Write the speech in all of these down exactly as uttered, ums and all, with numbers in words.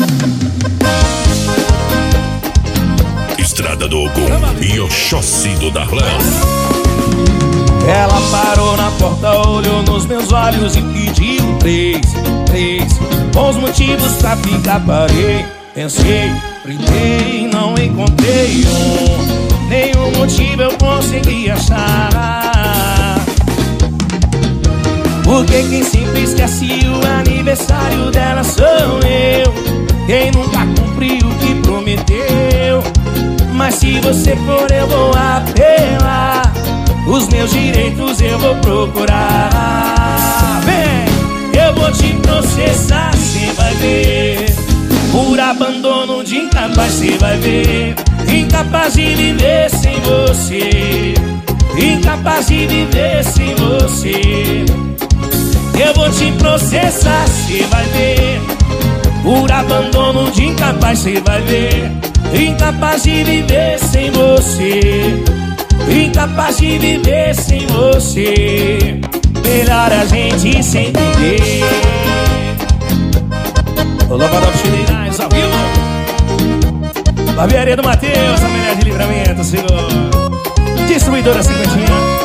Estrada do Ogum e Oxóssi do Darlan. Ela parou na porta, olhou nos meus olhos e pediu três, três bons motivos pra ficar. Parei, pensei, brindei, não encontrei um, nenhum motivo eu consegui achar. Porque quem sempre esquece o aniversário dela sou eu, quem nunca cumpriu o que prometeu. Mas se você for eu vou apelar, os meus direitos eu vou procurar. Vem, eu vou te processar, cê vai ver. Por abandono de incapaz, cê vai ver. Incapaz de viver sem você, incapaz de viver sem você. Eu vou te processar, cê vai ver. Por abandono de incapaz, cê vai ver. Incapaz de viver sem você, incapaz de viver sem você. Melhor a gente se entender. O Lombador Chilinais ao vivo. Barbearia do Matheus, a melhor de Livramento, senhor. Distribuidora cinquentinha.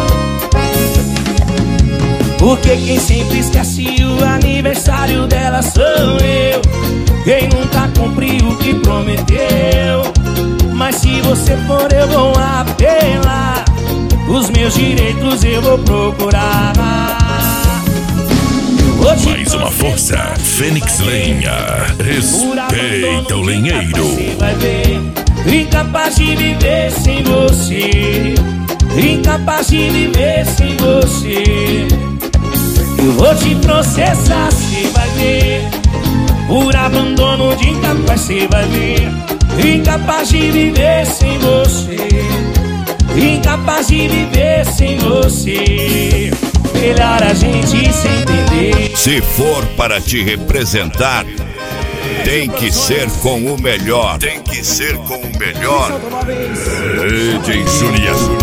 Porque quem sempre esquece o aniversário dela sou eu, quem nunca cumpriu o que prometeu. Mas se você for eu vou apelar, os meus direitos eu vou procurar. Eu vou Mais uma força, Fênix Lenha. Respeita o lenheiro. Você vai ver, incapaz de viver sem você, incapaz de viver sem você. Eu vou te processar, cê vai ver. Por abandono de incapaz, cê vai ver. Incapaz de viver sem você, incapaz de viver sem você. Melhor a gente se entender. Se for para te representar, tem que ser com o melhor. Tem que ser com o melhor. D J Juliano.